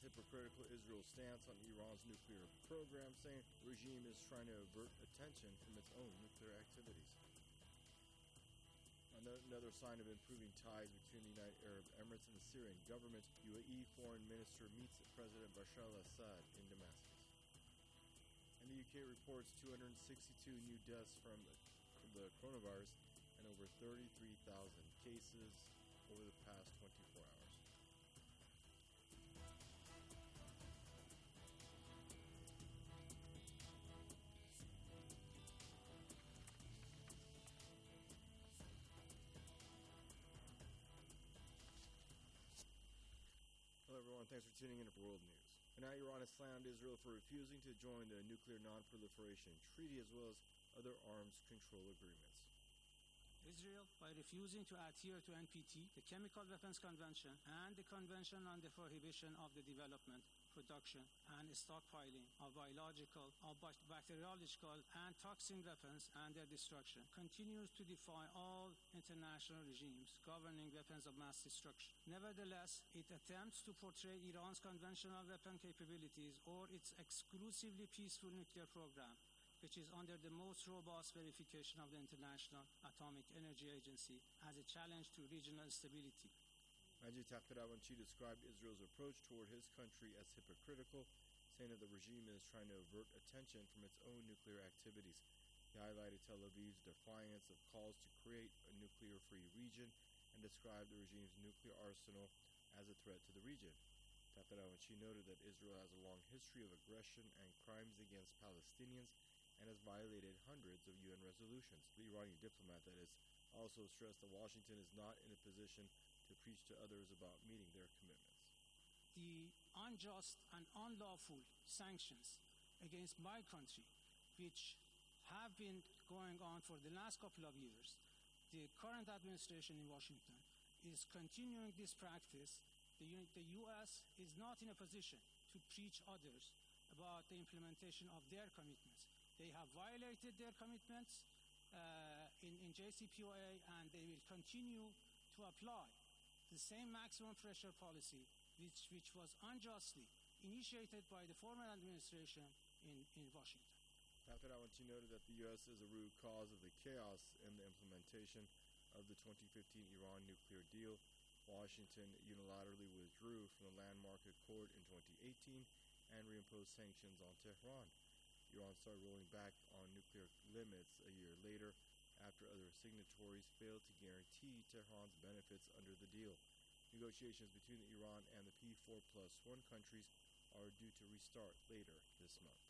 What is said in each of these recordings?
hypocritical Israel's stance on Iran's nuclear program, saying the regime is trying to avert attention from its own nuclear activities. Another sign of improving ties between the United Arab Emirates and the Syrian government, UAE Foreign Minister meets President Bashar al-Assad in Damascus. And the UK reports 262 new deaths from the coronavirus and over 33,000 cases over the past 24 hours. Hello everyone, thanks for tuning in to World News. And now Iran has slammed Israel for refusing to join the Nuclear Non-Proliferation Treaty as well as other arms control agreements. Israel, by refusing to adhere to NPT, the Chemical Weapons Convention, and the Convention on the Prohibition of the Development, Production, and Stockpiling of biological, bacteriological, and toxin weapons and their destruction, continues to defy all international regimes governing weapons of mass destruction. Nevertheless, it attempts to portray Iran's conventional weapon capabilities or its exclusively peaceful nuclear program, which is under the most robust verification of the International Atomic Energy Agency, as a challenge to regional stability. Majid Takhtravanchi described Israel's approach toward his country as hypocritical, saying that the regime is trying to avert attention from its own nuclear activities. He highlighted Tel Aviv's defiance of calls to create a nuclear-free region and described the regime's nuclear arsenal as a threat to the region. Takhtravanchi noted that Israel has a long history of aggression and crimes against Palestinians and has violated hundreds of UN resolutions. The Iranian diplomat, that is, also stressed that Washington is not in a position to preach to others about meeting their commitments. The unjust and unlawful sanctions against my country, which have been going on for the last couple of years, the current administration in Washington is continuing this practice. The U.S. is not in a position to preach others about the implementation of their commitments. They have violated their commitments in JCPOA, and they will continue to apply the same maximum pressure policy which was unjustly initiated by the former administration in Washington. Takhtravanchi noted that the U.S. is a root cause of the chaos in the implementation of the 2015 Iran nuclear deal. Washington unilaterally withdrew from the landmark accord in 2018 and reimposed sanctions on Tehran. Iran started rolling back on nuclear limits a year later after other signatories failed to guarantee Tehran's benefits under the deal. Negotiations between Iran and the P4+1 countries are due to restart later this month.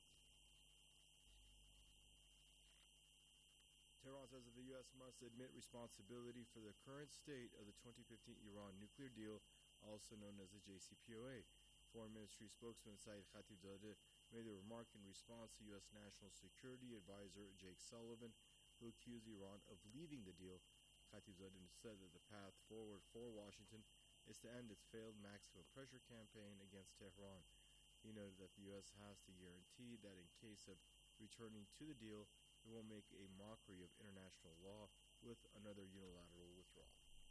Tehran says that the U.S. must admit responsibility for the current state of the 2015 Iran nuclear deal, also known as the JCPOA. Foreign Ministry spokesman Saeed Khatibzadeh made the remark in response to U.S. National Security Advisor Jake Sullivan, who accused Iran of leaving the deal. Khatibzadeh said that the path forward for Washington is to end its failed maximum pressure campaign against Tehran. He noted that the U.S. has to guarantee that in case of returning to the deal, it won't make a mockery of international law with another unilateral withdrawal.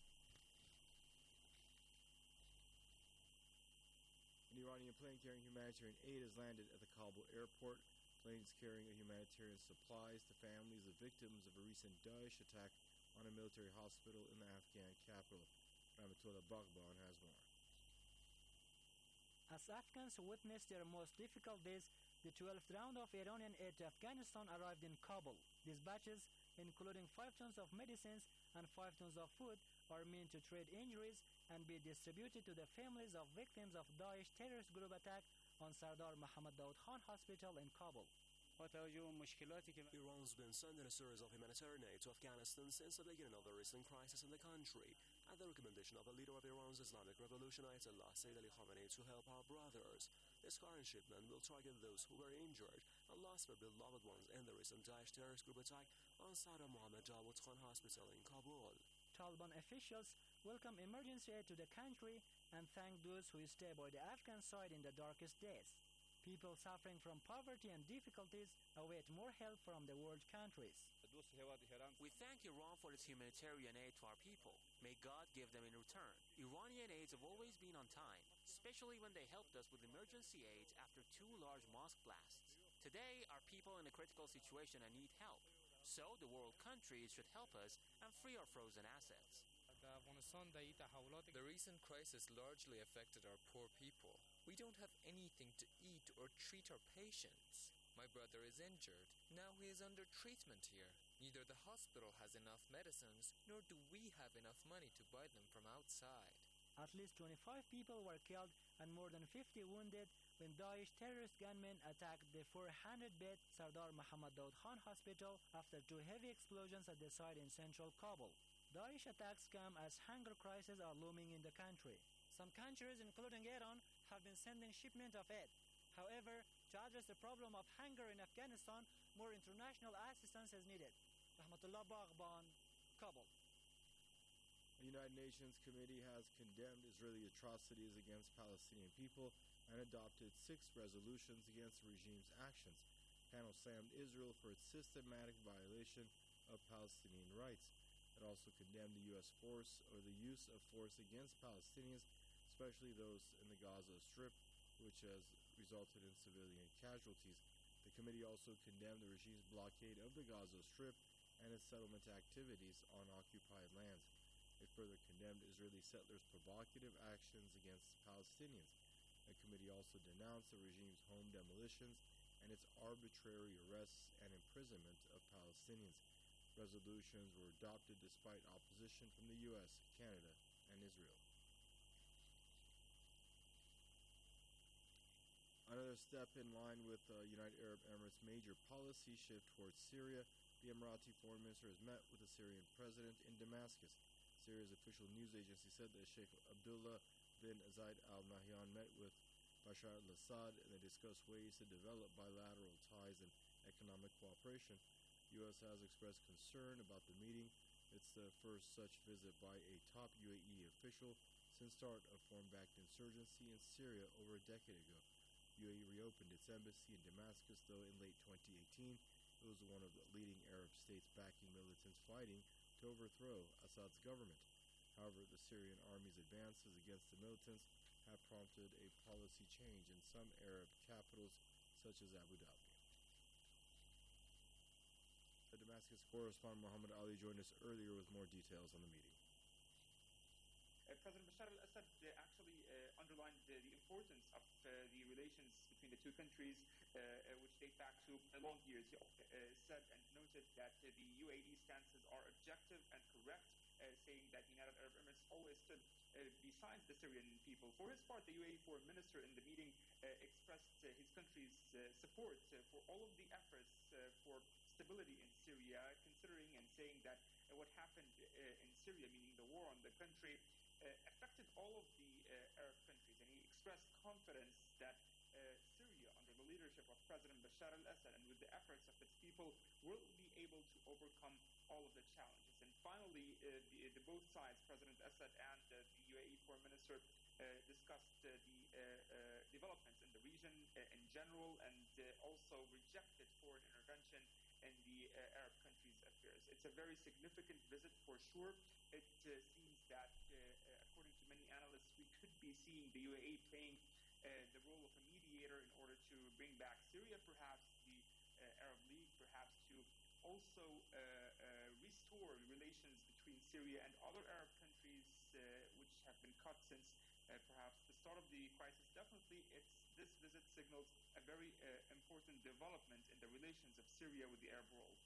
An Iranian plane carrying humanitarian aid has landed at the Kabul airport. Planes carrying humanitarian supplies to families of victims of a recent Daesh attack on a military hospital in the Afghan capital. Rahmatullah Baghban has more. As Afghans witnessed their most difficult days, the 12th round of Iranian aid to Afghanistan arrived in Kabul. These batches, including 5 tons of medicines and 5 tons of food, are meant to treat injuries and be distributed to the families of victims of Daesh terrorist group attack on Sardar Mohammad Daud Khan Hospital in Kabul. Iran's been sending a series of humanitarian aid to Afghanistan since the beginning of the recent crisis in the country, at the recommendation of the leader of Iran's Islamic Revolution, Ayatollah Sayyid Ali Khamenei, to help our brothers. This current shipment will target those who were injured and lost their beloved ones in the recent Daesh terrorist group attack on Sardar Mohammad Daud Khan Hospital in Kabul. Taliban officials welcome emergency aid to the country and thank those who stay by the Afghan side in the darkest days. People suffering from poverty and difficulties await more help from the world countries. We thank Iran for its humanitarian aid to our people. May God give them in return. Iranian aids have always been on time, especially when they helped us with emergency aids after 2 large mosque blasts. Today, our people are in a critical situation and need help. So, the world countries should help us and free our frozen assets. The recent crisis largely affected our poor people. We don't have anything to eat or treat our patients. My brother is injured. Now he is under treatment here. Neither the hospital has enough medicines, nor do we have enough money to buy them from outside. At least 25 people were killed and more than 50 wounded when Daesh terrorist gunmen attacked the 400-bed Sardar Mohammad Daud Khan Hospital after 2 heavy explosions at the site in central Kabul. Daesh attacks come as hunger crises are looming in the country. Some countries, including Iran, have been sending shipment of aid. However, to address the problem of hunger in Afghanistan, more international assistance is needed. Rahmatullah Baghban, Kabul. The United Nations Committee has condemned Israeli atrocities against Palestinian people and adopted 6 resolutions against the regime's actions. The panel slammed Israel for its systematic violation of Palestinian rights. It also condemned the U.S. force or the use of force against Palestinians, especially those in the Gaza Strip, which has resulted in civilian casualties. The committee also condemned the regime's blockade of the Gaza Strip and its settlement activities on occupied lands. It further condemned Israeli settlers' provocative actions against Palestinians. The committee also denounced the regime's home demolitions and its arbitrary arrests and imprisonment of Palestinians. Resolutions were adopted despite opposition from the U.S., Canada, and Israel. Another step in line with United Arab Emirates' major policy shift towards Syria, the Emirati foreign minister has met with the Syrian president in Damascus. Syria's official news agency said that Sheikh Abdullah bin Zayed al Nahyan met with Bashar al-Assad and they discussed ways to develop bilateral ties and economic cooperation. The U.S. has expressed concern about the meeting. It's the first such visit by a top UAE official since start of foreign-backed insurgency in Syria over a decade ago. UAE reopened its embassy in Damascus, though, in late 2018. It was one of the leading Arab states backing militants fighting to overthrow Assad's government. However, the Syrian army's advances against the militants have prompted a policy change in some Arab capitals, such as Abu Dhabi. The Damascus correspondent Muhammad Ali joined us earlier with more details on the meeting. President Bashar al-Assad actually underlined the importance of the relations between the two countries, which date back to long years. He said and noted that the UAE stances are objective and correct, saying that the United Arab Emirates always stood beside the Syrian people. For his part, the UAE foreign minister in the meeting expressed his country's support for all of the efforts for stability in Syria, considering and saying that what happened in Syria, meaning the war on the country, affected all of the Arab countries, and he expressed confidence that Syria, under the leadership of President Bashar al-Assad and with the efforts of its people, will be able to overcome all of the challenges. And finally, the both sides, President Assad and the UAE foreign minister, discussed the developments in the region in general, and also rejected foreign intervention in the Arab countries' affairs. It's a very significant visit for sure. It seems that, according to many analysts, we could be seeing the UAE playing the role of a mediator in order to bring back Syria, perhaps the Arab League, perhaps to also restore relations between Syria and other Arab countries, which have been cut since perhaps the start of the crisis. Definitely, this visit signals a very important development in the relations of Syria with the Arab world.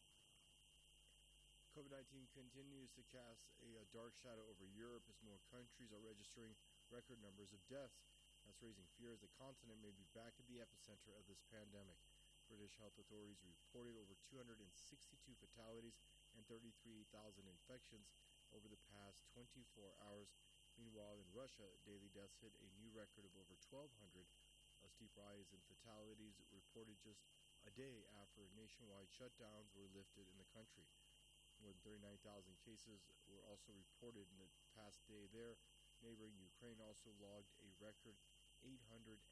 COVID-19 continues to cast a dark shadow over Europe as more countries are registering record numbers of deaths. That's raising fears the continent may be back at the epicenter of this pandemic. British health authorities reported over 262 fatalities and 33,000 infections over the past 24 hours. Meanwhile, in Russia, daily deaths hit a new record of over 1,200. A steep rise in fatalities reported just a day after nationwide shutdowns were lifted in the country. More than 39,000 cases were also reported in the past day there. Neighboring Ukraine also logged a record 830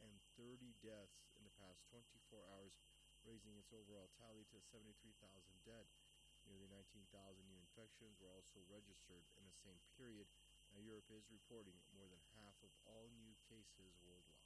deaths in the past 24 hours, raising its overall tally to 73,000 dead. Nearly 19,000 new infections were also registered in the same period. Now, Europe is reporting more than half of all new cases worldwide.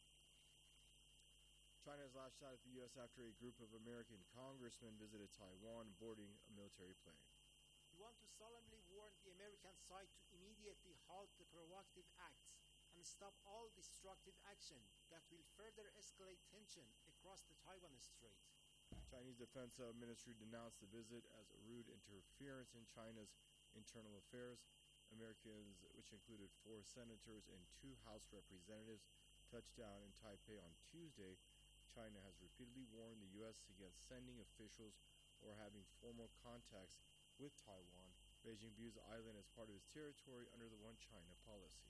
China has lashed out at the U.S. after a group of American congressmen visited Taiwan boarding a military plane. We want to solemnly warn the American side to immediately halt the provocative acts and stop all destructive action that will further escalate tension across the Taiwan Strait. Chinese Defense Ministry denounced the visit as rude interference in China's internal affairs. Americans, which included 4 senators and 2 House representatives, touched down in Taipei on Tuesday. China has repeatedly warned the U.S. against sending officials or having formal contacts with Taiwan. Beijing views the island as part of its territory under the One China policy.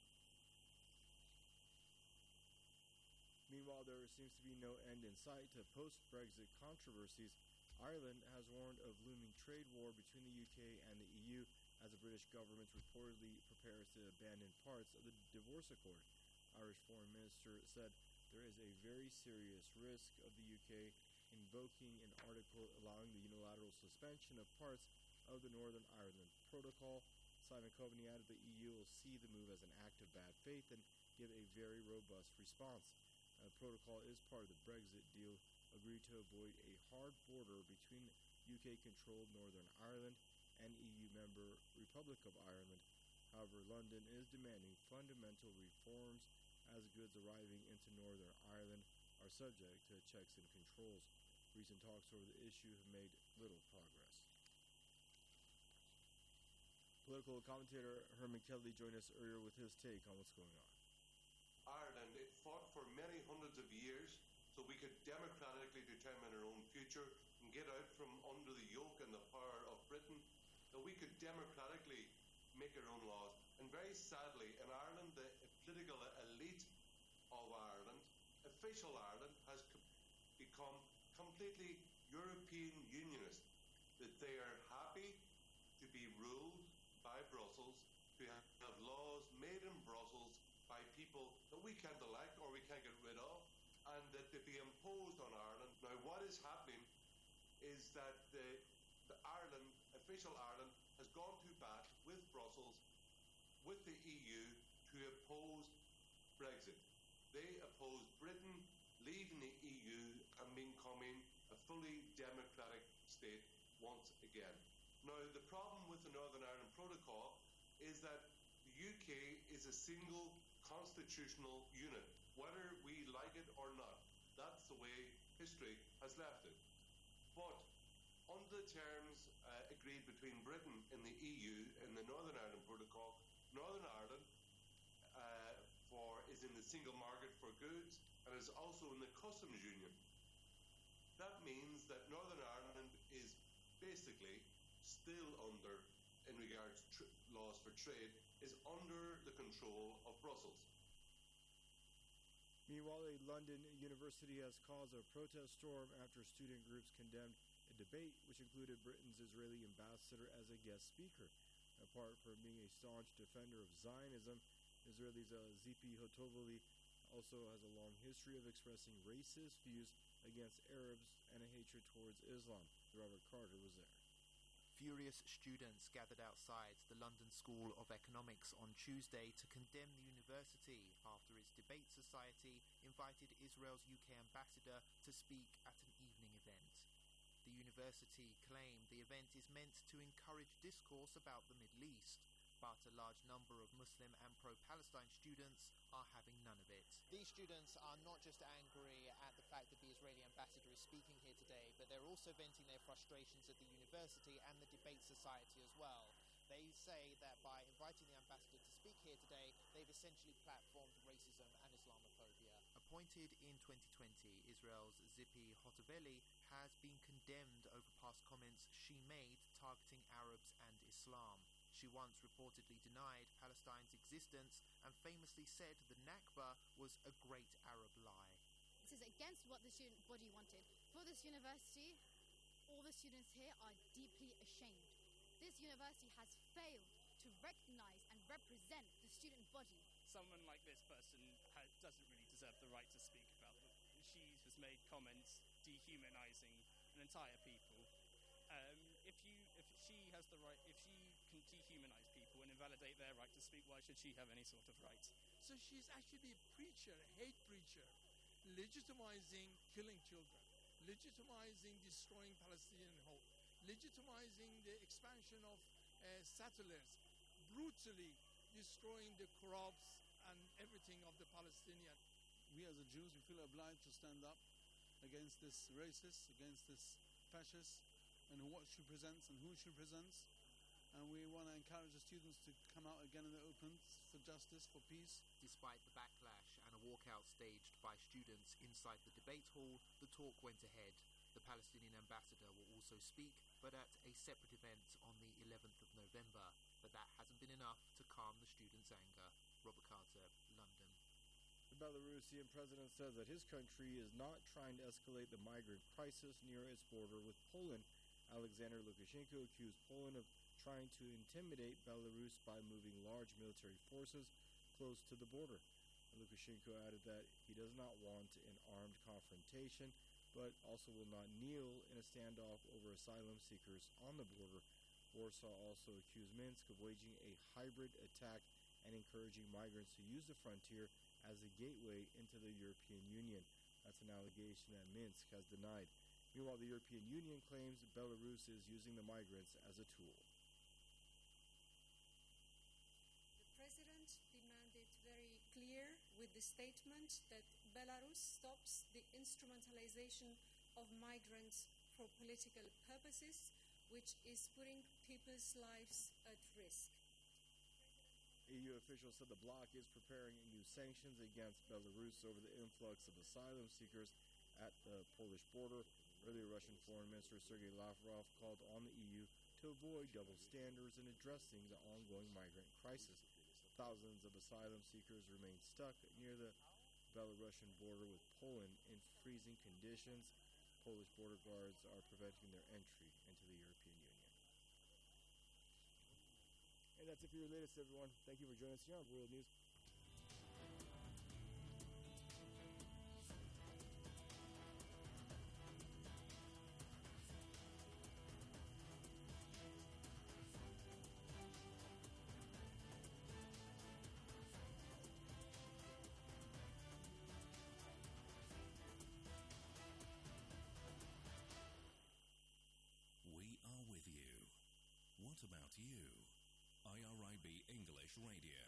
Meanwhile, there seems to be no end in sight to post-Brexit controversies. Ireland has warned of looming trade war between the UK and the EU as the British government reportedly prepares to abandon parts of the divorce accord. Irish Foreign Minister said there is a very serious risk of the UK invoking an article allowing the unilateral suspension of parts of the Northern Ireland Protocol. Simon Coveney added the EU will see the move as an act of bad faith and give a very robust response. The protocol is part of the Brexit deal agreed to avoid a hard border between UK-controlled Northern Ireland and EU member Republic of Ireland. However, London is demanding fundamental reforms as goods arriving into Northern Ireland are subject to checks and controls. Recent talks over the issue have made little progress. Political commentator Herman Kelly joined us earlier with his take on what's going on. Ireland, it fought for many hundreds of years so we could democratically determine our own future and get out from under the yoke and the power of Britain, that we could democratically make our own laws. And very sadly, in Ireland, the political elite of Ireland, official Ireland, has become completely European unionist, that they are happy to be ruled by Brussels, to have laws made in Brussels by people that we can't elect or we can't get rid of, and that they be imposed on Ireland. Now, what is happening is that the Ireland, official Ireland, has gone to bat with Brussels, with the EU, to oppose Brexit. They oppose Britain leaving the EU and becoming a fully democratic state once again. Now, the problem with the Northern Ireland Protocol is that the UK is a single constitutional unit, whether we like it or not. That's the way history has left it. But under the terms agreed between Britain and the EU in the Northern Ireland Protocol, Northern Ireland is in the single market for goods and is also in the customs union. That means that Northern Ireland is basically still under, in regards to laws for trade, is under the control of Brussels. Meanwhile, a London university has caused a protest storm after student groups condemned a debate which included Britain's Israeli ambassador as a guest speaker. Apart from being a staunch defender of Zionism, Israel's Zipi Hotovely also has a long history of expressing racist views against Arabs and a hatred towards Islam. Robert Carter was there. Furious students gathered outside the London School of Economics on Tuesday to condemn the university after its debate society invited Israel's UK ambassador to speak at an evening event. The university claimed the event is meant to encourage discourse about the Middle East, but a large number of Muslim and pro-Palestine students are having none of it. These students are not just angry at the fact that the Israeli ambassador is speaking here today, but they're also venting their frustrations at the university and the debate society as well. They say that by inviting the ambassador to speak here today, they've essentially platformed racism and Islamophobia. Appointed in 2020, Israel's Zipi Hotovely has been condemned over past comments she made targeting Arabs and Islam. She once reportedly denied Palestine's existence and famously said the Nakba was a great Arab lie. This is against what the student body wanted. For this university, all the students here are deeply ashamed. This university has failed to recognize and represent the student body. Someone like this person doesn't really deserve the right to speak about them. She has made comments dehumanizing an entire people. If she has the right, if she can dehumanize people and invalidate their right to speak, why should she have any sort of right? So she's actually a preacher, a hate preacher, legitimizing killing children, legitimizing destroying Palestinian hope, legitimizing the expansion of settlers, brutally destroying the crops and everything of the Palestinian. We as a Jews, we feel obliged to stand up against this racist, against this fascist, and what she presents and who she presents. And we want to encourage the students to come out again in the open for justice, for peace. Despite the backlash and a walkout staged by students inside the debate hall, the talk went ahead. The Palestinian ambassador will also speak, but at a separate event on the 11th of November. But that hasn't been enough to calm the students' anger. Robert Carter, London. The Belarusian president says that his country is not trying to escalate the migrant crisis near its border with Poland. Alexander Lukashenko accused Poland of trying to intimidate Belarus by moving large military forces close to the border. Lukashenko added that he does not want an armed confrontation, but also will not kneel in a standoff over asylum seekers on the border. Warsaw also accused Minsk of waging a hybrid attack and encouraging migrants to use the frontier as a gateway into the European Union. That's an allegation that Minsk has denied. Meanwhile, the European Union claims Belarus is using the migrants as a tool. The president demanded very clear with the statement that Belarus stops the instrumentalization of migrants for political purposes, which is putting people's lives at risk. EU officials said the bloc is preparing new sanctions against Belarus over the influx of asylum seekers at the Polish border. Earlier, Russian Foreign Minister Sergei Lavrov called on the EU to avoid double standards in addressing the ongoing migrant crisis. Thousands of asylum seekers remain stuck near the Belarusian border with Poland in freezing conditions. Polish border guards are preventing their entry into the European Union. And that's it for your latest, everyone. Thank you for joining us here on World News. We are with you. What about you? IRIB English Radio.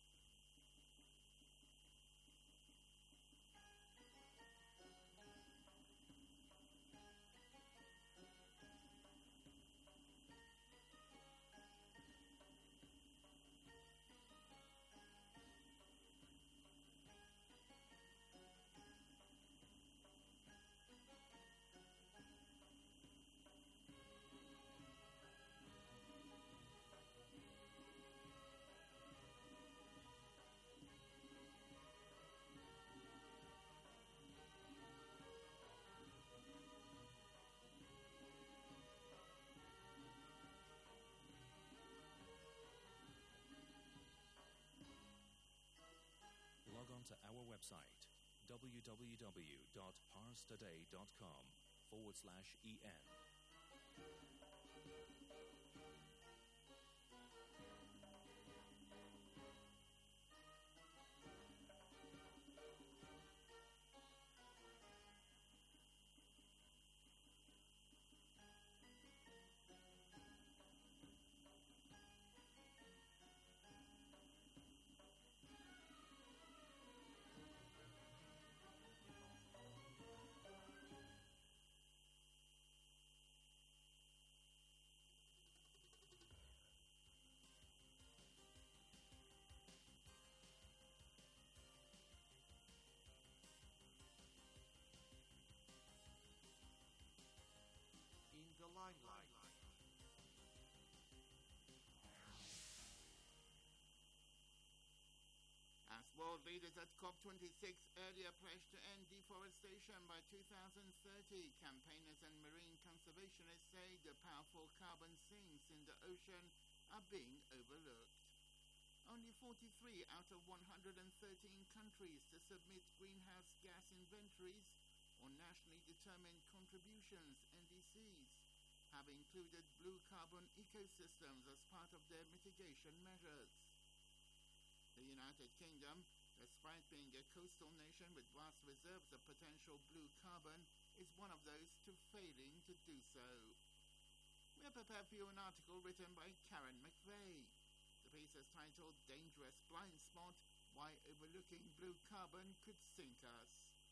Log on to our website, www.parstoday.com/en. In the limelight. As world leaders at COP26 earlier pledged to end deforestation by 2030, campaigners and marine conservationists say the powerful carbon sinks in the ocean are being overlooked. Only 43 out of 113 countries to submit greenhouse gas inventories or nationally determined contributions, NDCs. have included blue carbon ecosystems as part of their mitigation measures. The United Kingdom, despite being a coastal nation with vast reserves of potential blue carbon, is one of those failing to do so. We have prepared for you an article written by Karen McVeigh. The piece is titled Dangerous Blind Spot: Why Overlooking Blue Carbon Could Sink Us.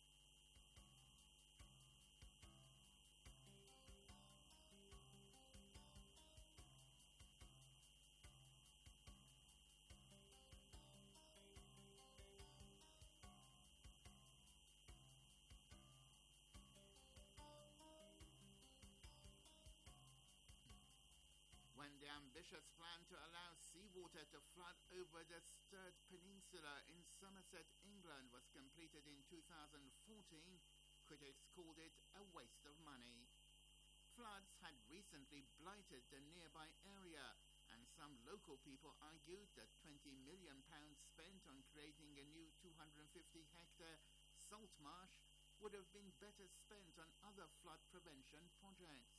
When the ambitious plan to allow seawater to flood over the Sturt Peninsula in Somerset, England was completed in 2014, critics called it a waste of money. Floods had recently blighted the nearby area, and some local people argued that £20 million spent on creating a new 250-hectare salt marsh would have been better spent on other flood prevention projects.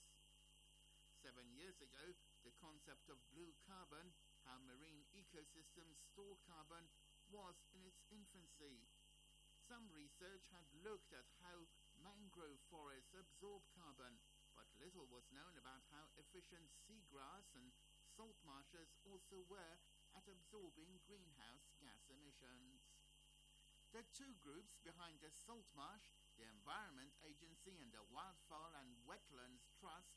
7 years ago, the concept of blue carbon, how marine ecosystems store carbon, was in its infancy. Some research had looked at how mangrove forests absorb carbon, but little was known about how efficient seagrass and salt marshes also were at absorbing greenhouse gas emissions. The two groups behind the salt marsh, the Environment Agency and the Wildfowl and Wetlands Trust,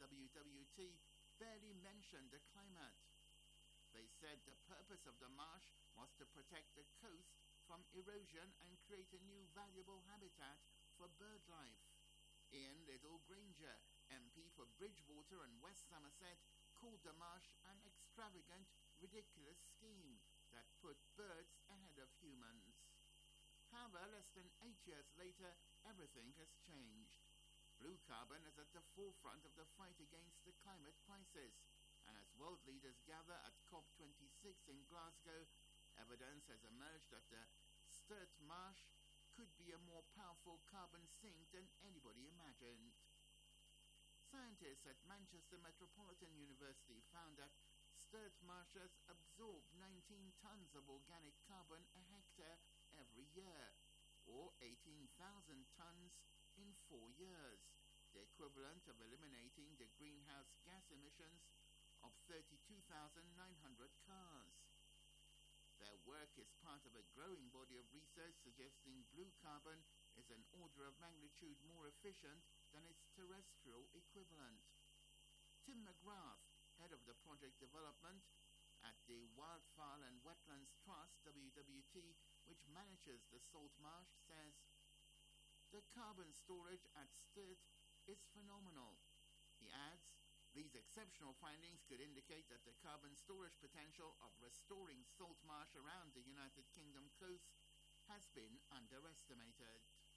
WWT, barely mentioned the climate. They said the purpose of the marsh was to protect the coast from erosion and create a new valuable habitat for bird life. Ian Liddle-Granger, MP for Bridgewater and West Somerset, called the marsh an extravagant, ridiculous scheme that put birds ahead of humans. However, less than 8 years later, everything has changed. Blue carbon is at the forefront of the fight against the climate crisis, and as world leaders gather at COP26 in Glasgow, evidence has emerged that the Sturt Marsh could be a more powerful carbon sink than anybody imagined. Scientists at Manchester Metropolitan University found that Sturt marshes absorb 19 tons of organic carbon a hectare every year, or 18,000 tons in 4 years, the equivalent of eliminating the greenhouse gas emissions of 32,900 cars. Their work is part of a growing body of research suggesting blue carbon is an order of magnitude more efficient than its terrestrial equivalent. Tim McGrath, head of the project development at the Wildfowl and Wetlands Trust, WWT, which manages the salt marsh, says, "The carbon storage at Sturt is phenomenal." He adds, "These exceptional findings could indicate that the carbon storage potential of restoring salt marsh around the United Kingdom coast has been underestimated."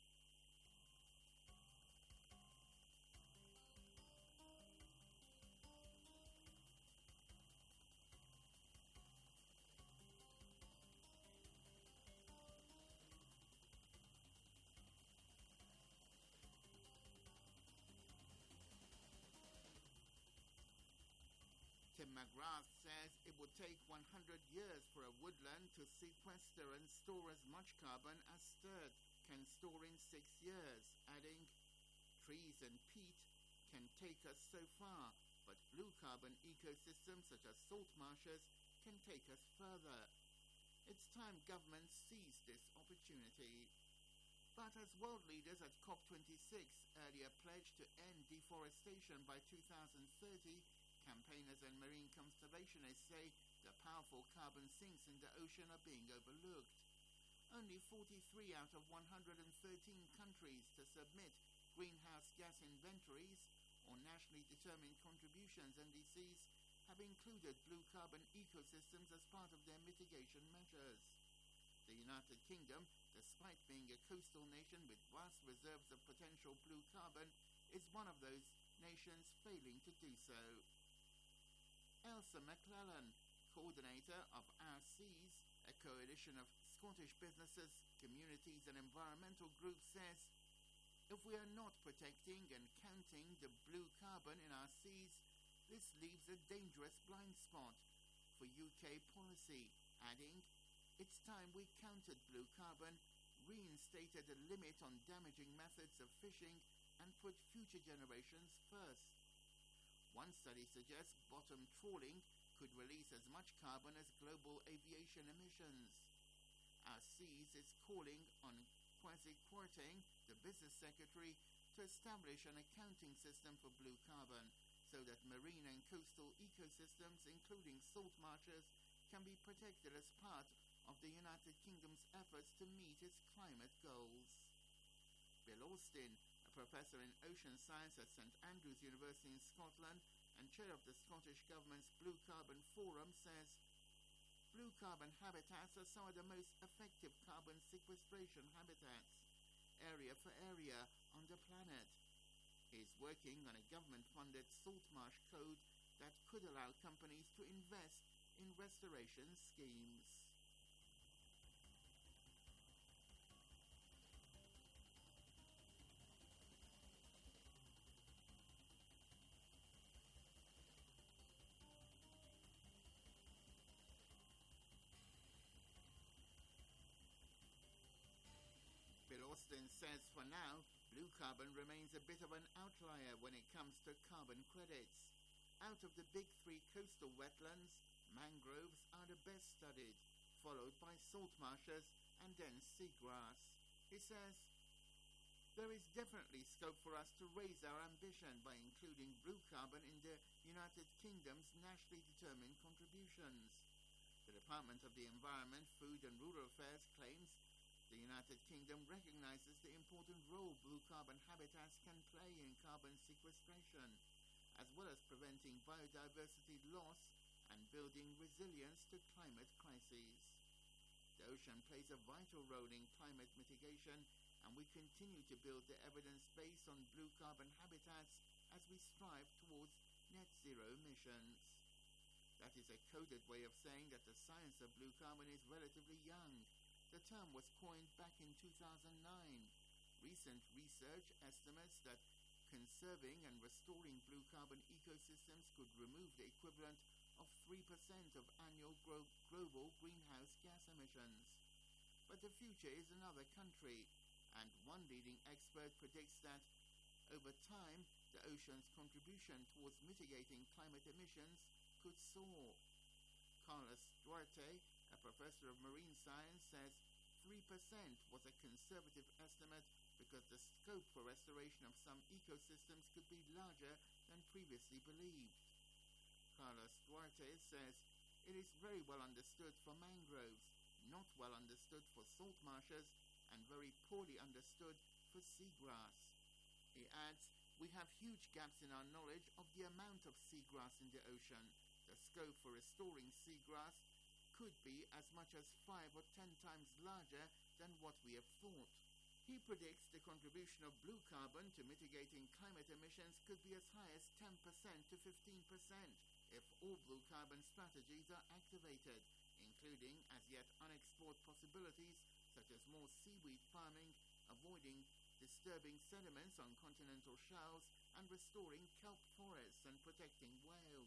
Tim McGrath says it would take 100 years for a woodland to sequester and store as much carbon as Sturt can store in 6 years, adding, "Trees and peat can take us so far, but blue carbon ecosystems such as salt marshes can take us further. It's time governments seize this opportunity." But as world leaders at COP26 earlier pledged to end deforestation by 2030, campaigners and marine conservationists say the powerful carbon sinks in the ocean are being overlooked. Only 43 out of 113 countries to submit greenhouse gas inventories or nationally determined contributions NDCs have included blue carbon ecosystems as part of their mitigation measures. The United Kingdom, despite being a coastal nation with vast reserves of potential blue carbon, is one of those nations failing to do so. Elsa McClellan, coordinator of Our Seas, a coalition of Scottish businesses, communities and environmental groups, says, "If we we are not protecting and counting the blue carbon in our seas, this leaves a dangerous blind spot for UK policy, adding, "It's time we counted blue carbon, reinstated a limit on damaging methods of fishing, and put future generations first." One study suggests bottom trawling could release as much carbon as global aviation emissions. Our Seas is calling on Kwasi Kwarteng, the business secretary, to establish an accounting system for blue carbon so that marine and coastal ecosystems, including salt marshes, can be protected as part of the United Kingdom's efforts to meet its climate goals. Bill Austin, a professor in ocean science at St Andrews University in Scotland and chair of the Scottish Government's Blue Carbon Forum, says, "Blue carbon habitats are some of the most effective carbon sequestration habitats, area for area, on the planet." He is working on a government-funded salt marsh code that could allow companies to invest in restoration schemes. Bill Austin says for now, blue carbon remains a bit of an outlier when it comes to carbon credits. Out of the big three coastal wetlands, mangroves are the best studied, followed by salt marshes and then seagrass. He says, "There is definitely scope for us to raise our ambition by including blue carbon in the United Kingdom's nationally determined contributions." The Department of the Environment, Food and Rural Affairs claims the United Kingdom recognizes the important role blue carbon habitats can play in carbon sequestration, as well as preventing biodiversity loss and building resilience to climate crises. The ocean plays a vital role in climate mitigation, and we continue to build the evidence base on blue carbon habitats as we strive towards net zero emissions. That is a coded way of saying that the science of blue carbon is relatively young. The term was coined back in 2009. Recent research estimates that conserving and restoring blue carbon ecosystems could remove the equivalent of 3% of annual global greenhouse gas emissions. But the future is another country, and one leading expert predicts that, over time, the ocean's contribution towards mitigating climate emissions could soar. Carlos Duarte, a professor of marine science, says 3% was a conservative estimate because the scope for restoration of some ecosystems could be larger than previously believed. Carlos Duarte says it is very well understood for mangroves, not well understood for salt marshes, and very poorly understood for seagrass. He adds, "We have huge gaps in our knowledge of the amount of seagrass in the ocean. The scope for restoring seagrass could be as much as 5 or 10 times larger than what we have thought." He predicts the contribution of blue carbon to mitigating climate emissions could be as high as 10% to 15% if all blue carbon strategies are activated, including as yet unexplored possibilities such as more seaweed farming, avoiding disturbing sediments on continental shelves, and restoring kelp forests and protecting whales.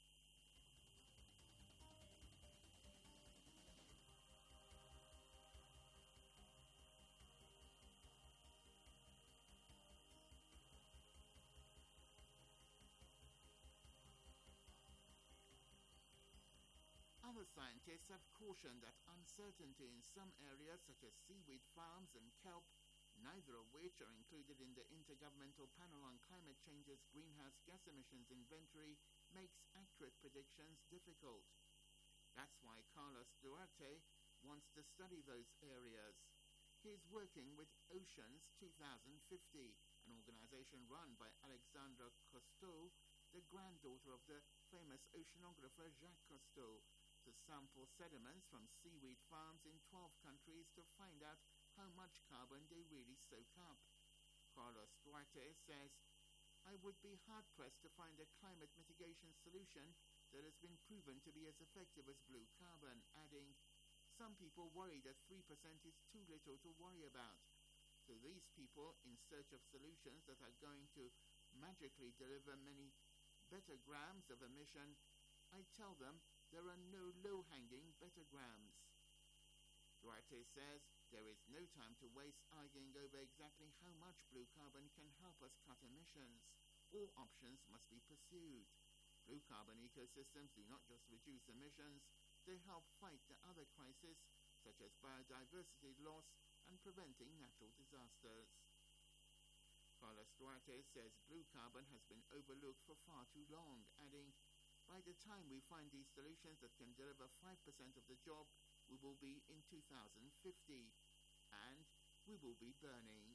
Other scientists have cautioned that uncertainty in some areas such as seaweed farms and kelp, neither of which are included in the Intergovernmental Panel on Climate Change's greenhouse gas emissions inventory, makes accurate predictions difficult. That's why Carlos Duarte wants to study those areas. He is working with Oceans 2050, an organization run by Alexandra Cousteau, the granddaughter of the famous oceanographer Jacques Cousteau, to sample sediments from seaweed farms in 12 countries to find out how much carbon they really soak up. Carlos Duarte says, "I would be hard-pressed to find a climate mitigation solution that has been proven to be as effective as blue carbon," adding, "Some people worry that 3% is too little to worry about. So these people, in search of solutions that are going to magically deliver many better grams of emission, I tell them there are no low-hanging better grams. Duarte says there is no time to waste arguing over exactly how much blue carbon can help us cut emissions. All options must be pursued. Blue carbon ecosystems do not just reduce emissions, they help fight the other crises such as biodiversity loss and preventing natural disasters. Carlos Duarte says blue carbon has been overlooked for far too long, adding, by the time we find these solutions that can deliver 5% of the job, we will be in 2050, and we will be burning.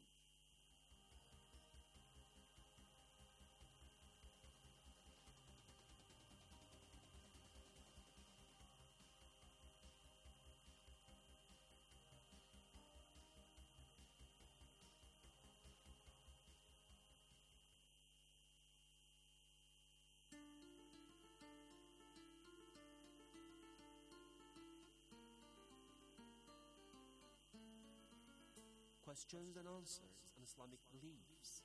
Questions and answers on Islamic beliefs.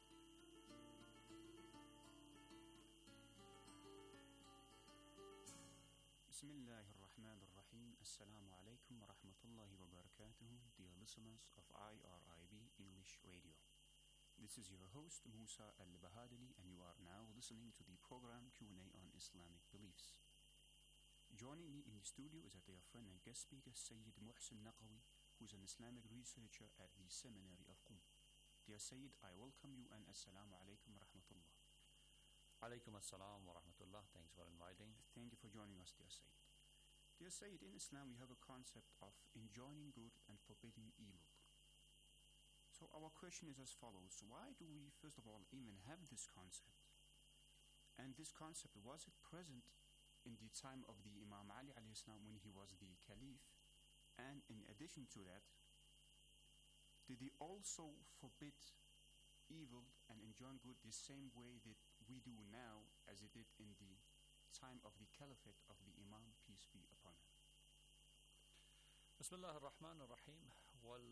Bismillah ar-Rahman ar-Rahim. Assalamu alaikum wa rahmatullahi wa barakatuh, dear listeners of IRIB English Radio. This is your host Musa Al-Bahadali, and you are now listening to the program Q&A on Islamic beliefs. Joining me in the studio is our dear friend and guest speaker Sayyid Muhsin Naqawi, who's an Islamic researcher at the Seminary of Qum. Dear Sayyid, I welcome you and Assalamu alaikum wa rahmatullah. Alaikum assalam wa rahmatullah. Thanks for inviting. Thank you for joining us, dear Sayyid. Dear Sayyid, in Islam we have a concept of enjoining good and forbidding evil. So our question is as follows. Why do we, first of all, even have this concept? And this concept, was it present in the time of the Imam Ali alayhi salam when he was the Caliph? And in addition to that, did he also forbid evil and enjoin good the same way that we do now as he did in the time of the caliphate of the Imam, peace be upon him? Bismillah ar-Rahman ar-Rahim. Well,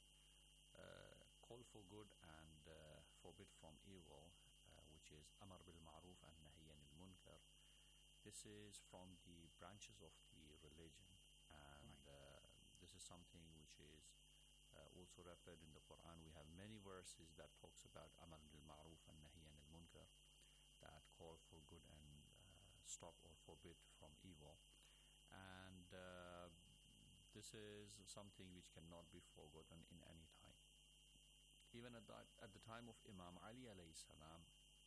call for good and forbid from evil, which is Amar bil Ma'ruf and Nahi anil Munkar. This is from the branches of the religion, and this is something which is also referred in the Quran. We have many verses that talks about Amar bil Ma'ruf and Nahi anil Munkar, that call for good and stop or forbid from evil. And this is something which cannot be forgotten in any time. Even at the time of Imam Ali alayhi salam,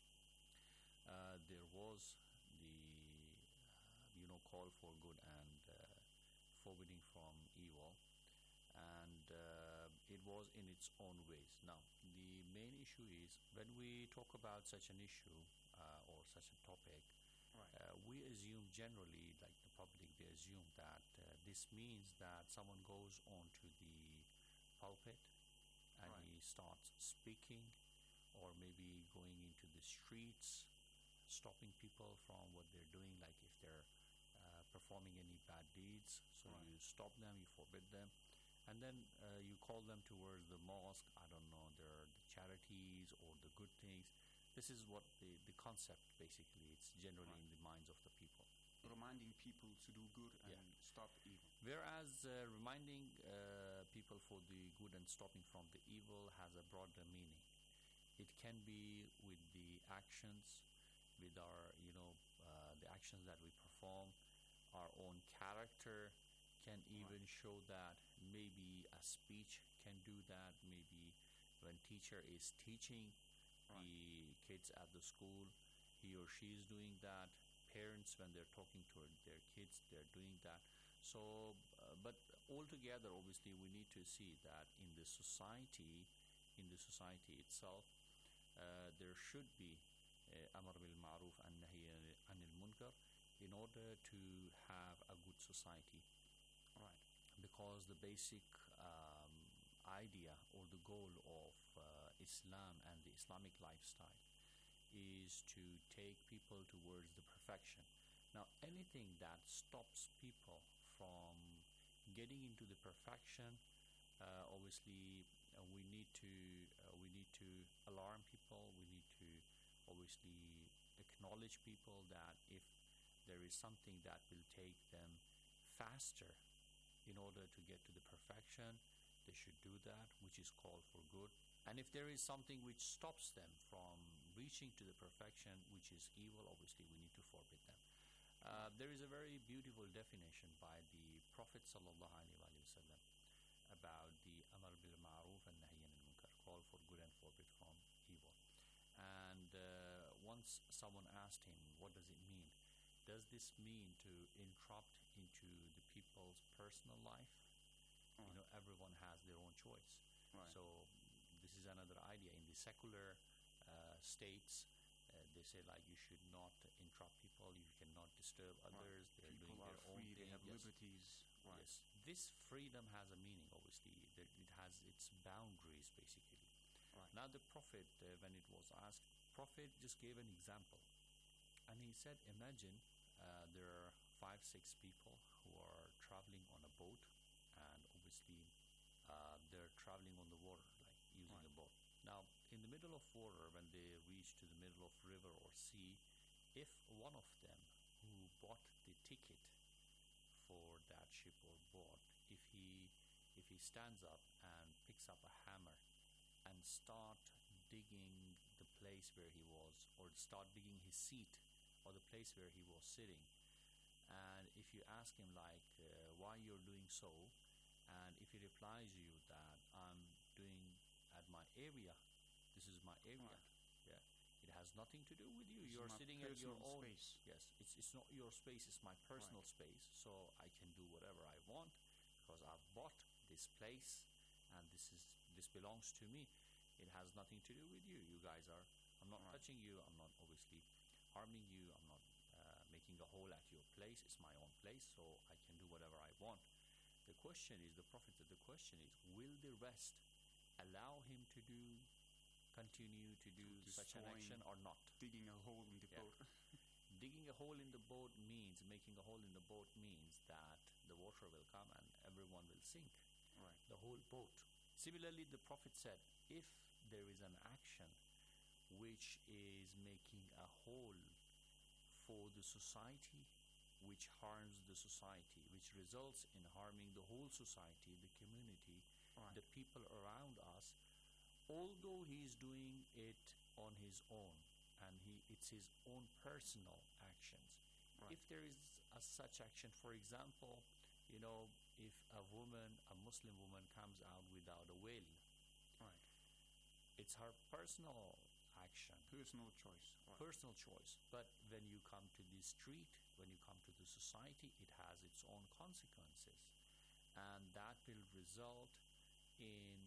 there was the call for good and forbidding from evil, and it was in its own ways. Now, the main issue is when we talk about such an issue or such a topic, we assume generally, like the public, they assume that this means that someone goes onto the pulpit and he starts speaking, or maybe going into the streets, stopping people from what they're doing, like if they're performing any bad deeds, so you stop them, you forbid them, and then you call them towards the mosque, I don't know, the charities or the good things. This is what the concept basically, it's generally in the minds of the people. Reminding people to do good and stop evil. Whereas reminding people for the good and stopping from the evil has a broader meaning. It can be with the actions, with our, the actions that we perform, our own character can even show that. Maybe a speech can do that. Maybe when teacher is teaching the kids at the school, he or she is doing that. Parents, when they're talking to their kids, they're doing that. So, but altogether, obviously, we need to see that in the society itself, there should be Amar bil Ma'ruf and Nahi anil Munkar in order to have a good society. Because the basic idea or the goal of Islam and the Islamic lifestyle is to take people towards the perfection. Now, anything that stops people from getting into the perfection, obviously we need to alarm people. We need to obviously acknowledge people that if there is something that will take them faster in order to get to the perfection, they should do that, which is called for good. And if there is something which stops them from reaching to the perfection, which is evil, obviously we need to forbid them. There is a very beautiful definition by the Prophet sallallahu alaihi wasallam about the Amr bil Ma'ruf and Nahy anil Munkar, call for good and forbid from evil. And once someone asked him, what does it mean? Does this mean to interrupt into the people's personal life? Right. You know, everyone has their own choice. Right. So this is another idea. In the secular states, they say like you should not interrupt people, you cannot disturb others, they're People doing are their own free, thing. they have Yes. liberties. Right. Yes, this freedom has a meaning, obviously. It has its boundaries, basically. Right. Now the Prophet, when it was asked, Prophet just gave an example. And he said, imagine there are 5-6 people who are traveling on a boat, and obviously they're traveling on the water, like using a boat. Now, in the middle of water, when they reach to the middle of river or sea, if one of them who bought the ticket for that ship or boat, if he stands up and picks up a hammer and start digging the place where he was, or start digging his seat or the place where he was sitting, and if you ask him like why you're doing so, and if he replies you that I'm doing at my area, this is my area. Yeah, it has nothing to do with you. This is You're my sitting at your personal own space. Yes, it's not your space, it's my personal space, so I can do whatever I want because I've bought this place and this belongs to me. It has nothing to do with you. You guys are, I'm not touching you, I'm not obviously harming you, I'm not making a hole at your place. It's my own place, so I can do whatever I want. The question is, the Prophet said, the question is, will the rest allow him to continue to do such an action or not? Digging a hole in the boat. Digging a hole in the boat means, making a hole in the boat means that the water will come and everyone will sink. Right. The whole boat. Similarly, the Prophet said, if there is an action which is making a hole for the society, which harms the society, which results in harming the whole society, the community, the people around us, although he is doing it on his own, and it's his own personal actions. If there is such action, for example, you know, if a Muslim woman comes out without a veil, it's her personal action. Personal choice. Personal choice. But when you come to the street, when you come to the society, it has its own consequences. And that will result in,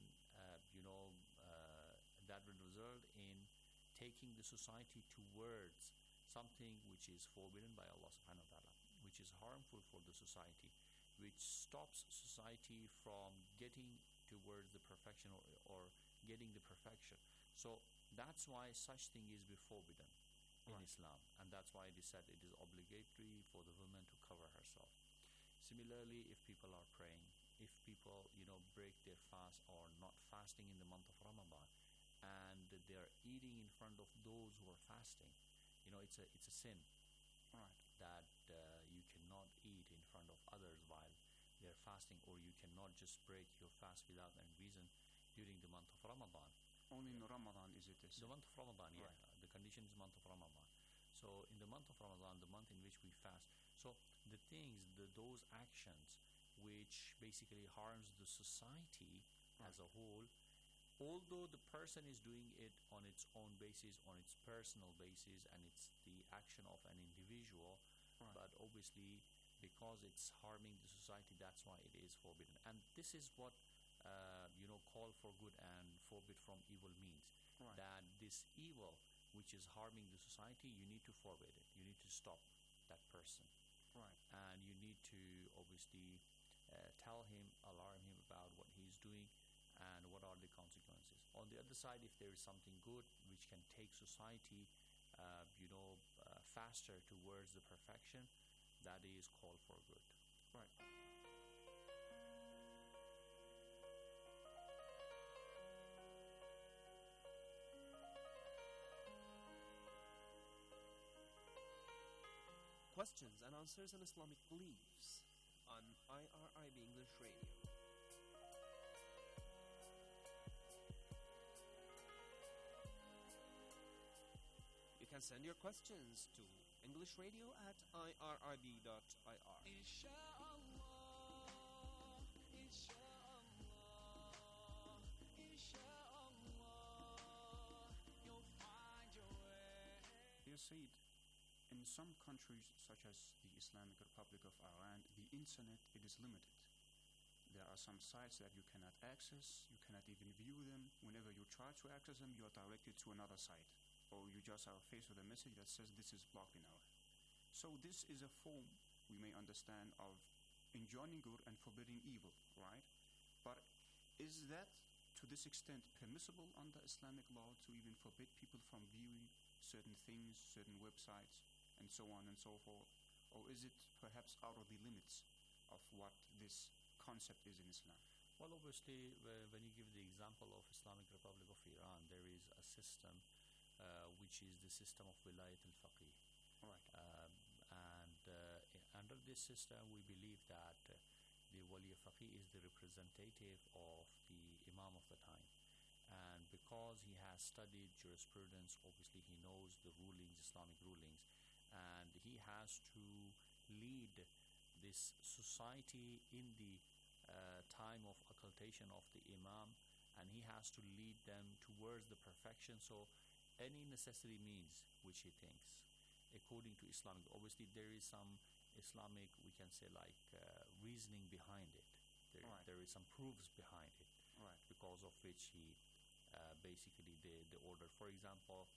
taking the society towards something which is forbidden by Allah subhanahu wa ta'ala, which is harmful for the society, which stops society from getting towards the perfection or getting the perfection. So that's why such thing is forbidden in Islam, and that's why it is said it is obligatory for the woman to cover herself. Similarly, if people are praying, if people break their fast or not fasting in the month of Ramadan, and they are eating in front of those who are fasting, it's a sin. That you cannot eat in front of others while they're fasting, or you cannot just break your fast without any reason during the month of Ramadan. Only in Ramadan is it this? The month of Ramadan, yeah. The condition is month of Ramadan. So in the month of Ramadan, the month in which we fast, so the things, those actions which basically harms the society as a whole, although the person is doing it on its own basis, on its personal basis, and it's the action of an individual, but obviously because it's harming the society, that's why it is forbidden. And this is what call for good and forbid from evil means. That this evil which is harming the society, you need to forbid it. You need to stop that person. And you need to obviously tell him, alarm him about what he's doing and what are the consequences. On the other side, if there is something good which can take society faster towards the perfection, that is called for good. Questions and answers on Islamic beliefs on IRIB English Radio. You can send your questions to englishradio@irib.ir. Dear Said, in some countries such as the Islamic Republic of Iran, the internet it is limited. There are some sites that you cannot access, you cannot even view them. Whenever you try to access them, you are directed to another site, or you just are faced with a message that says this is blocked in Arabic. So this is a form, we may understand, of enjoining good and forbidding evil, right? But is that, to this extent, permissible under Islamic law to even forbid people from viewing certain things, certain websites, and so on and so forth? Or is it perhaps out of the limits of what this concept is in Islam? Well, obviously, when you give the example of Islamic Republic of Iran, there is a system which is the system of Wilayat al-Faqih. Right. Under this system, we believe that the Wali al-Faqih is the representative of the Imam of the time. And because he has studied jurisprudence, obviously he knows the rulings, Islamic rulings, and he has to lead this society in the time of occultation of the Imam, and he has to lead them towards the perfection. So any necessity means which he thinks, according to Islamic. Obviously, there is some Islamic, we can say, like reasoning behind it. There is some proofs behind it, because of which he basically the order. For example,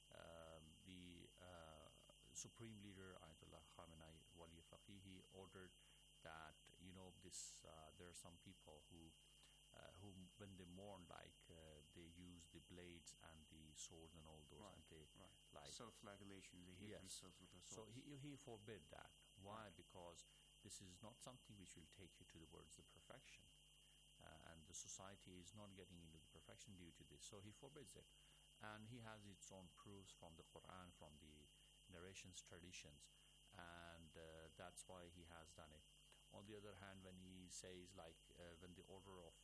the supreme leader Ayatollah Khamenei, Wali Faqih, he ordered that there are some people who when they mourn, they use the blades and the sword and all those, and they like self-flagellation. They hit themselves with a sword. So he forbid that. Why? Because this is not something which will take you towards the perfection. And the society is not getting into the perfection due to this. So he forbids it. And he has its own proofs from the Quran, from the narrations, traditions. And that's why he has done it. On the other hand, when he says, when the order of,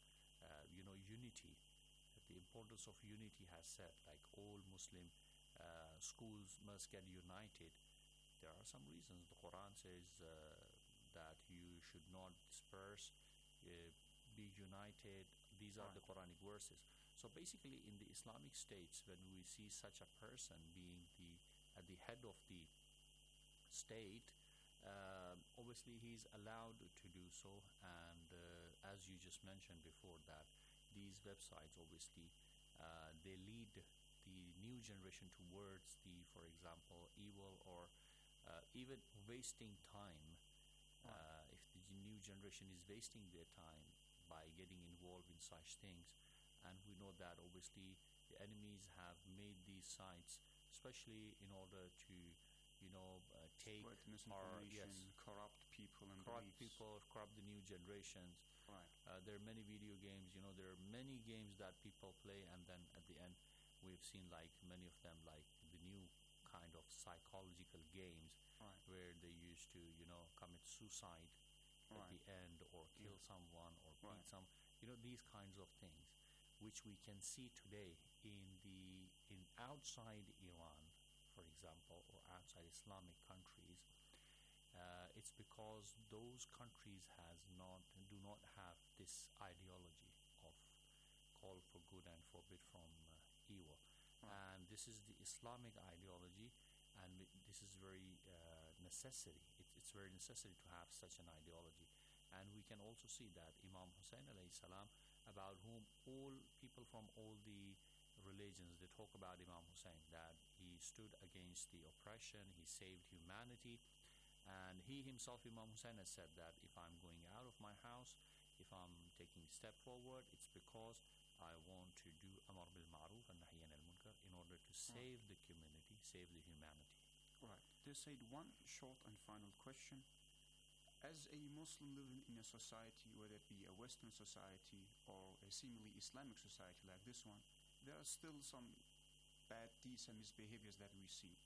unity, the importance of unity has said, all Muslim schools must get united, there are some reasons. The Quran says that you should not disperse, be united. These are the Quranic verses. So basically, in the Islamic states, when we see such a person being at the head of the state, obviously he's allowed to do so. And as you just mentioned before, that these websites, obviously, they lead the new generation towards for example, evil, or even wasting time. If the new generation is wasting their time by getting involved in such things, and we know that obviously the enemies have made these sites especially in order to take corrupt people and corrupt the new generations. There are many video games, there are many games that people play, and then at the end we've seen many of them, the new kind of psychological games where they used to commit suicide at the end, or kill someone, or beat some, these kinds of things, which we can see today in outside Iran, for example, or outside Islamic countries. It's because those countries do not have this ideology of call for good and forbid from evil. And this is the Islamic ideology, and this is very necessary. It's very necessary to have such an ideology. And we can also see that Imam Hussein alayhi salam, about whom all people from all the religions, they talk about Imam Hussein, that he stood against the oppression, he saved humanity. And he himself, Imam Hussein, has said that if I'm going out of my house, if I'm taking a step forward, it's because I want to do Amar bil Ma'ruf and Nahy anil Munkar in order to save the community, save the humanity. Right. There's one short and final question. As a Muslim living in a society, whether it be a Western society or a seemingly Islamic society like this one, there are still some bad deeds and misbehaviors that we see.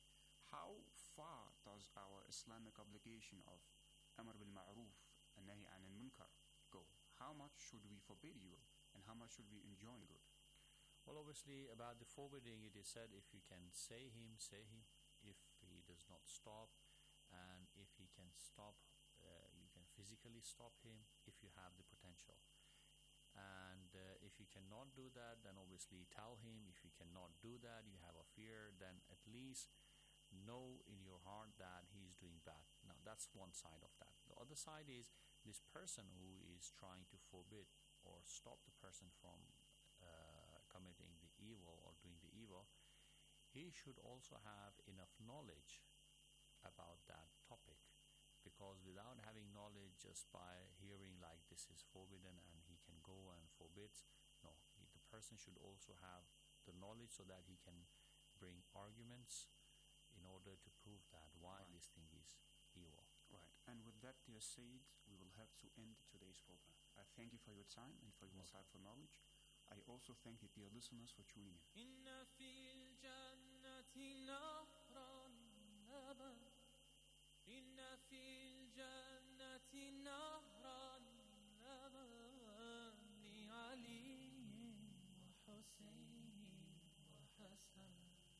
how far does our Islamic obligation of Amr bil Ma'ruf and Nahi anil Munkar go? How much should we forbid evil and how much should we enjoin good? Well, obviously, about the forbidding, it is said if you can say him, say him. If he does not stop, and if he can stop, you can physically stop him if you have the potential. And if you cannot do that, then obviously tell him. If you cannot do that, you have a fear, then at least know in your heart that he is doing bad. Now, that's one side of that. The other side is this person who is trying to forbid or stop the person from committing the evil or doing the evil, he should also have enough knowledge about that topic, because without having knowledge, just by hearing like this is forbidden and he can go and forbids, no, the person should also have the knowledge so that he can bring arguments in order to prove that why this thing is evil. Right. And with that, dear Said, we will have to end today's program. I thank you for your time and for your insightful knowledge. I also thank the dear listeners for tuning in. إن في الجنة نهرا لبن إن في الجنة نهرا لبن لعلي وحسين وحسن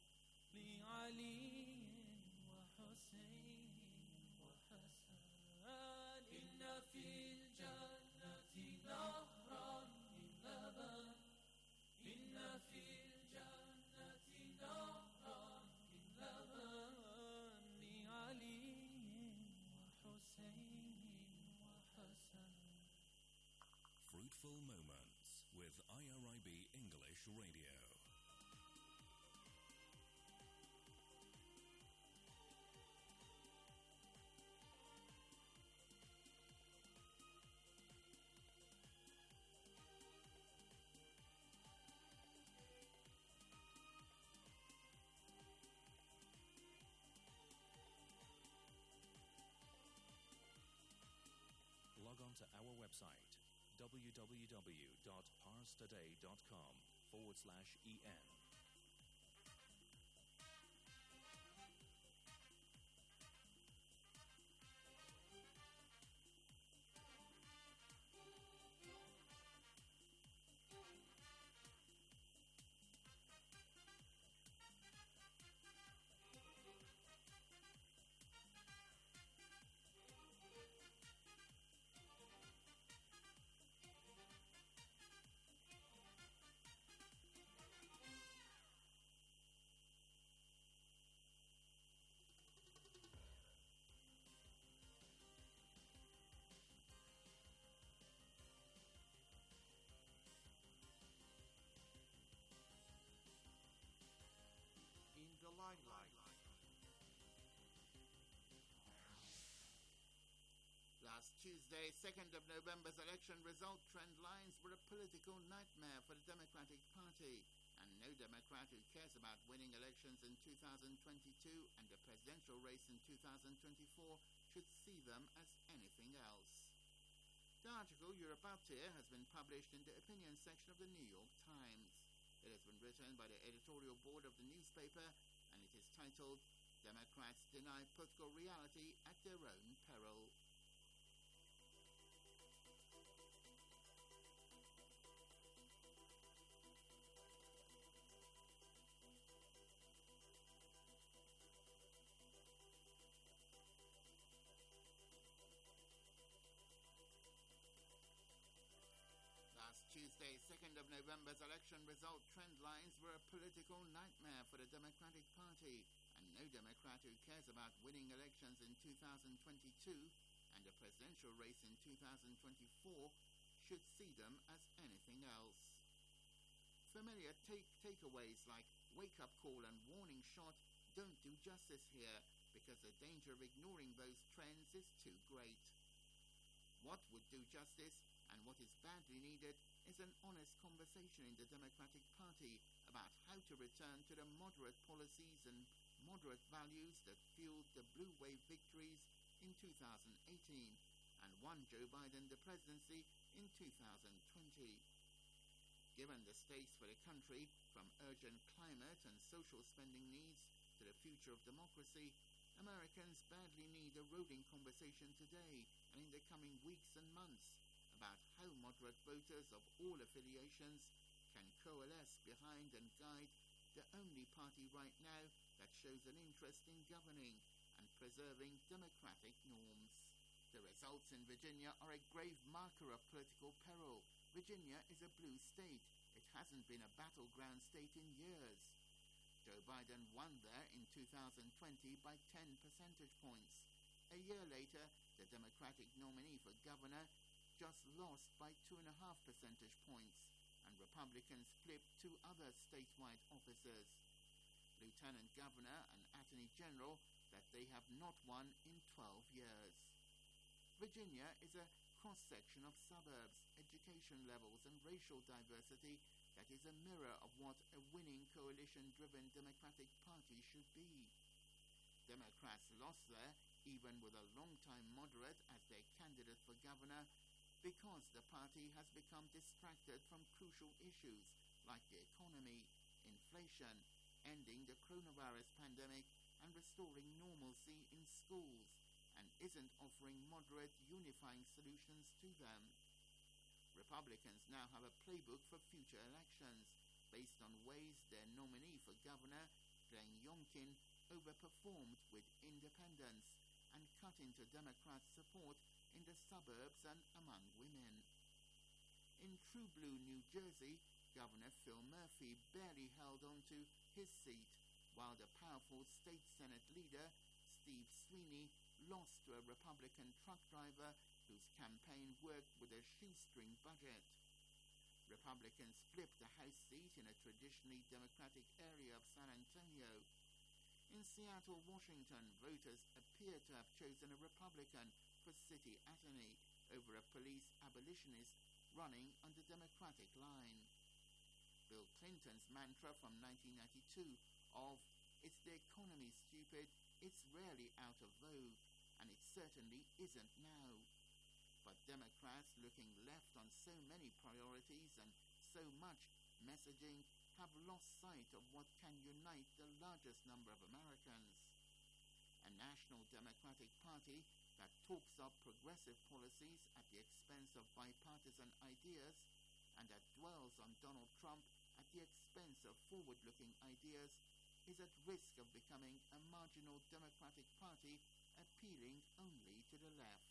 لعلي وحسين وحسن إن في الجنة نهرا لبن إن في الجنة نهرا لبن لعلي وحسين وحسن. Fruitful Moments with IRIB English Radio. Log on to our website www.parstoday.com/en. In the limelight. Last Tuesday, 2nd of November's election result trend lines were a political nightmare for the Democratic Party, and no Democrat who cares about winning elections in 2022 and the presidential race in 2024 should see them as anything else. The article you're about to hear has been published in the opinion section of the New York Times. It has been written by the editorial board of the newspaper, and it is titled, Democrats Deny Political Reality at Their Own Peril. Tuesday, 2nd of November's election result trend lines were a political nightmare for the Democratic Party, and no Democrat who cares about winning elections in 2022 and the presidential race in 2024 should see them as anything else. Familiar takeaways like wake-up call and warning shot don't do justice here, because the danger of ignoring those trends is too great. What would do justice, and what is badly needed, is an honest conversation in the Democratic Party about how to return to the moderate policies and moderate values that fueled the blue wave victories in 2018 and won Joe Biden the presidency in 2020. Given the stakes for the country, from urgent climate and social spending needs to the future of democracy, Americans badly need a rolling conversation today and in the coming weeks and months about how moderate voters of all affiliations can coalesce behind and guide the only party right now that shows an interest in governing and preserving democratic norms. The results in Virginia are a grave marker of political peril. Virginia is a blue state. It hasn't been a battleground state in years. Joe Biden won there in 2020 by 10 percentage points. A year later, the Democratic nominee for governor just lost by 2.5 percentage points, and Republicans flipped 2 other statewide offices, Lieutenant Governor and Attorney General, that they have not won in 12 years. Virginia is a cross-section of suburbs, education levels, and racial diversity that is a mirror of what a winning coalition-driven Democratic Party should be. Democrats lost there, even with a long-time moderate as their candidate for governor, because the party has become distracted from crucial issues like the economy, inflation, ending the coronavirus pandemic, and restoring normalcy in schools, and isn't offering moderate, unifying solutions to them. Republicans now have a playbook for future elections, based on ways their nominee for governor, Glenn Youngkin, overperformed with independents and cut into Democrat support in the suburbs and among women. In True Blue, New Jersey, Governor Phil Murphy barely held on to his seat, while the powerful state Senate leader, Steve Sweeney, lost to a Republican truck driver whose campaign worked with a shoestring budget. Republicans flipped the House seat in a traditionally Democratic area of San Antonio. In Seattle, Washington, voters appear to have chosen a Republican for city attorney over a police abolitionist running on the Democratic line. Bill Clinton's mantra from 1992 of "It's the economy, stupid," it's rarely out of vogue, and it certainly isn't now. But Democrats looking left on so many priorities and so much messaging have lost sight of what can unite the largest number of Americans. A national Democratic Party that talks up progressive policies at the expense of bipartisan ideas and that dwells on Donald Trump at the expense of forward-looking ideas is at risk of becoming a marginal Democratic Party appealing only to the left.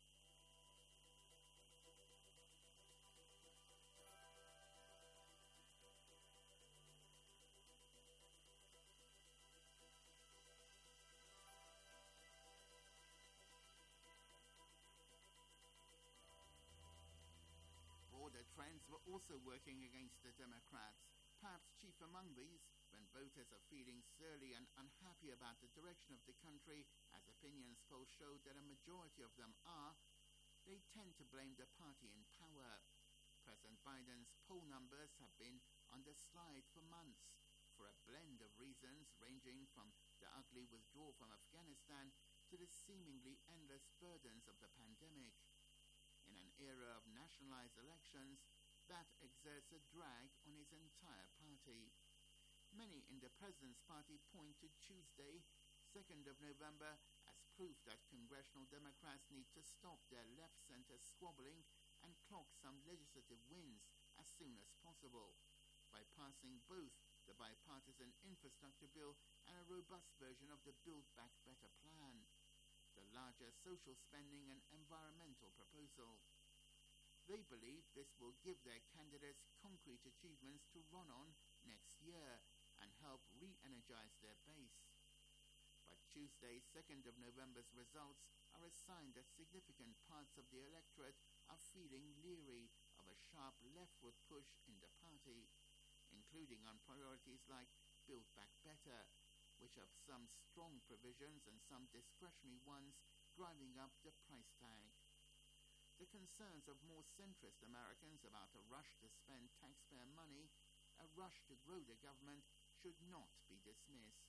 Broader trends were also working against the Democrats. Perhaps chief among these, when voters are feeling surly and unhappy about the direction of the country, as opinions polls showed that a majority of them are, they tend to blame the party in power. President Biden's poll numbers have been on the slide for months, for a blend of reasons ranging from the ugly withdrawal from Afghanistan to the seemingly endless burdens of the pandemic. In an era of nationalized elections, that exerts a drag on his entire party. Many in the president's party point to Tuesday, 2nd of November, as proof that congressional Democrats need to stop their left-center squabbling and clock some legislative wins as soon as possible by passing both the bipartisan infrastructure bill and a robust version of the Build Back Better plan, the larger social spending and environmental proposal. They believe this will give their candidates concrete achievements to run on next year and help re-energize their base. But Tuesday's 2nd of November's results are a sign that significant parts of the electorate are feeling leery of a sharp leftward push in the party, including on priorities like Build Back Better, which have some strong provisions and some discretionary ones driving up the price tag. The concerns of more centrist Americans about a rush to spend taxpayer money, a rush to grow the government, should not be dismissed.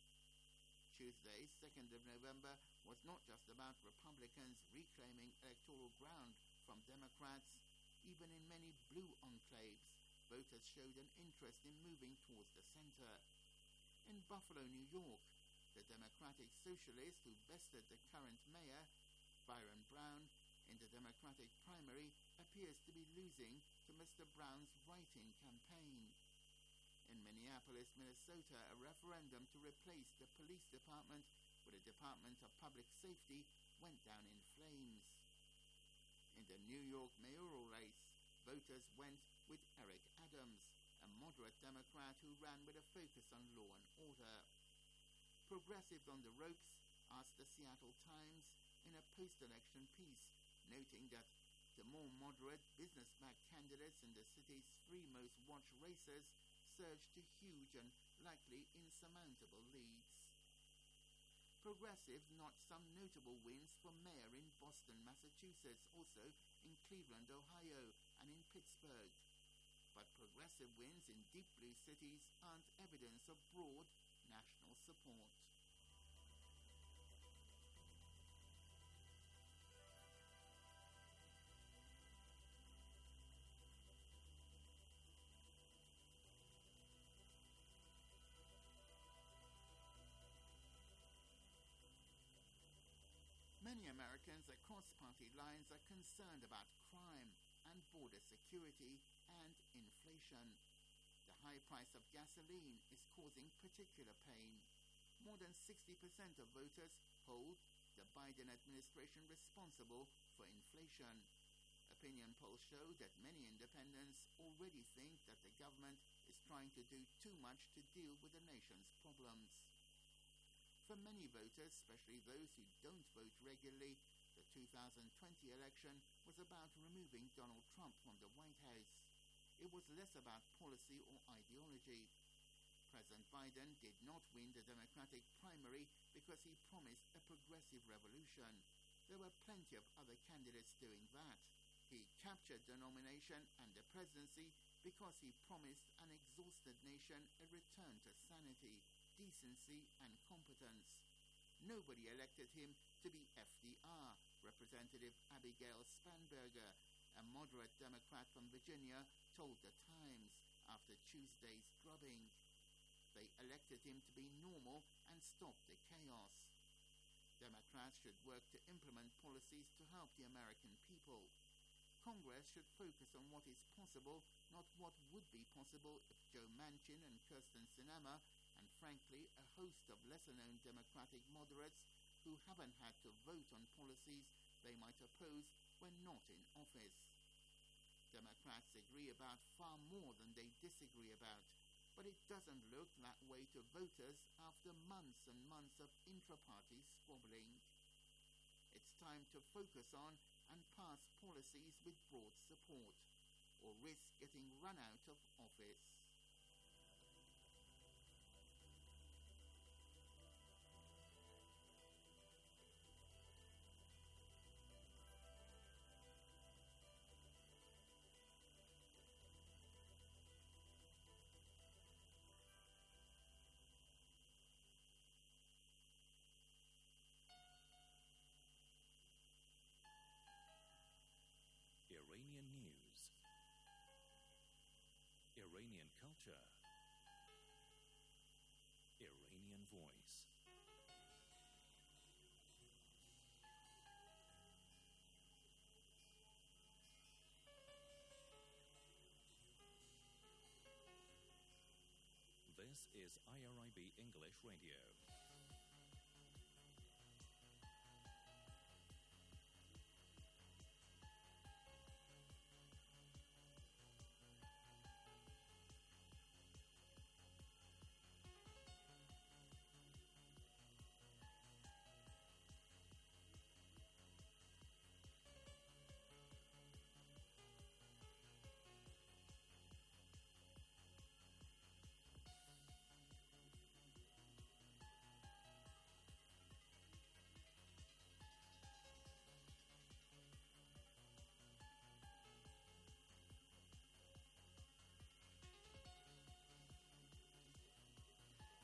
Tuesday, 2nd of November, was not just about Republicans reclaiming electoral ground from Democrats. Even in many blue enclaves, voters showed an interest in moving towards the center. In Buffalo, New York, the Democratic Socialist who bested the current mayor, Byron Brown, in the Democratic primary appears to be losing to Mr. Brown's write-in campaign. In Minneapolis, Minnesota, a referendum to replace the police department with a Department of Public Safety went down in flames. In the New York mayoral race, voters went with Eric Adams, a moderate Democrat who ran with a focus on law and order. Progressives on the ropes asked the Seattle Times in a post-election piece, noting that the more moderate business-backed candidates in the city's three most watched races surged to huge and likely insurmountable leads. Progressives notched some notable wins for mayor in Boston, Massachusetts, also in Cleveland, Ohio, and in Pittsburgh. But progressive wins in deep blue cities aren't evidence of broad national support. Many Americans across party lines are concerned about crime and border security and inflation. The high price of gasoline is causing particular pain. More than 60% of voters hold the Biden administration responsible for inflation. Opinion polls show that many independents already think that the government is trying to do too much to deal with the nation's problems. For many voters, especially those who don't vote regularly, the 2020 election was about removing Donald Trump from the White House. It was less about policy or ideology. President Biden did not win the Democratic primary because he promised a progressive revolution. There were plenty of other candidates doing that. He captured the nomination and the presidency because he promised an exhausted nation a return to sanity, decency, and competence. Nobody elected him to be FDR, Representative Abigail Spanberger, a moderate Democrat from Virginia, told The Times after Tuesday's drubbing. They elected him to be normal and stop the chaos. Democrats should work to implement policies to help the American people. Congress should focus on what is possible, not what would be possible if Joe Manchin and Kyrsten Sinema, and frankly a host of lesser-known Democratic moderates who haven't had to vote on policies they might oppose when not in office. Democrats agree about far more than they disagree about, but it doesn't look that way to voters after months and months of intra-party squabbling. It's time to focus on and pass policies with broad support, or risk getting run out of office. Iranian news, Iranian culture, Iranian voice. This is IRIB English Radio.